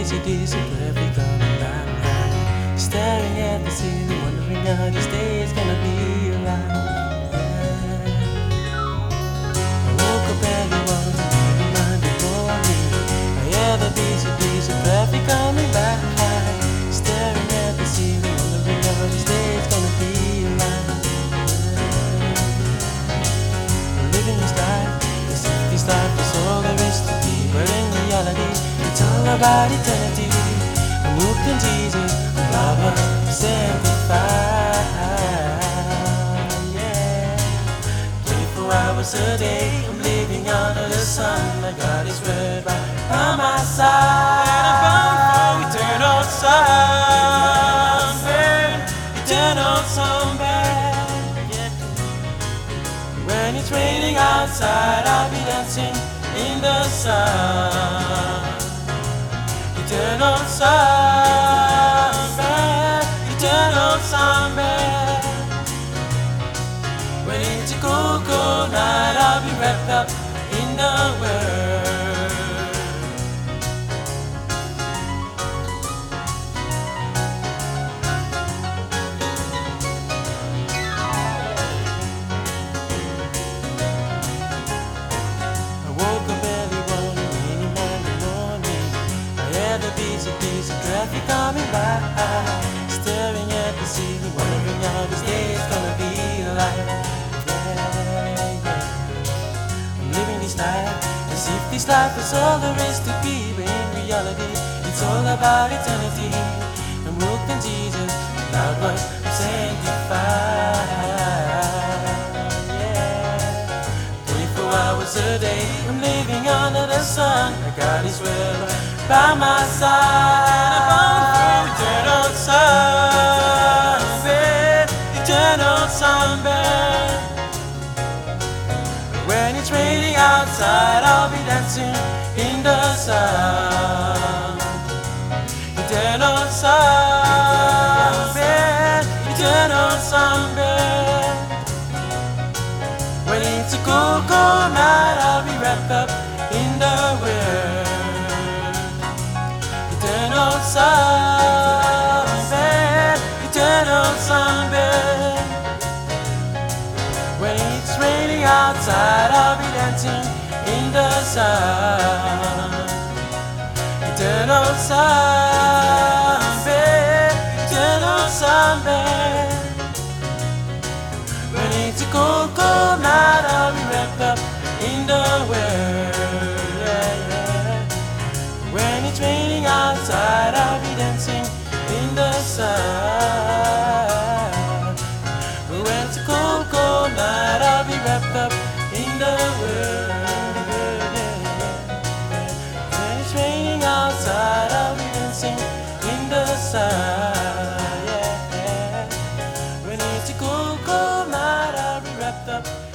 busy days are perfect coming back home. Staring at the ceiling, wondering how this day is gonna be alive. I woke up early one Monday morning. I hear the busy days are perfect coming back home. Staring at the ceiling, wondering how this day is gonna be alive. Living this life, as if this life is all there is to be, but in reality, it's all about eternity. I'm hooked in Jesus, love us, sanctified. Yeah, 24 hours a day, I'm living under the sun. I got His word right by my side. I'm bound for eternal sunburn, eternal sunburn. Yeah. When it's raining outside, I'll be dancing in the sun. Eternal sunburn, eternal sunburn. When it's a cold, cold night, I'll be wrapped up in the Word. I woke up early one rainy Monday morning. I had a busy piece of traffic coming by, staring at the ceiling, wondering how this day is gonna be like. Yeah, yeah. I'm living this life as if this life is all there is to be, but in reality, it's all about eternity. I'm hooked in Jesus, God was sanctified. Yeah, 24 hours a day, I'm living under the sun. I got His word by my side. I'm eternal sunburn, eternal sunburn. When it's raining outside, I'll be dancing in the sun. Eternal sunburn, eternal sunburn. When it's a cold, cold night, I'll be wrapped up in the Word. Eternal sunburn, eternal sunburn. When it's raining outside, I'll be dancing in the sun. Eternal sunburn, eternal sunburn. When it's a cold, cold night, I'll be wrapped up in the Word. Yeah, yeah. When it's raining outside, I'll be dancing in the sun. When it's a cold, cold night, I'll be wrapped up in the Word. When it's raining outside, I'll be dancing in the sun. Yeah. When it's a cold, cold night, I'll be wrapped up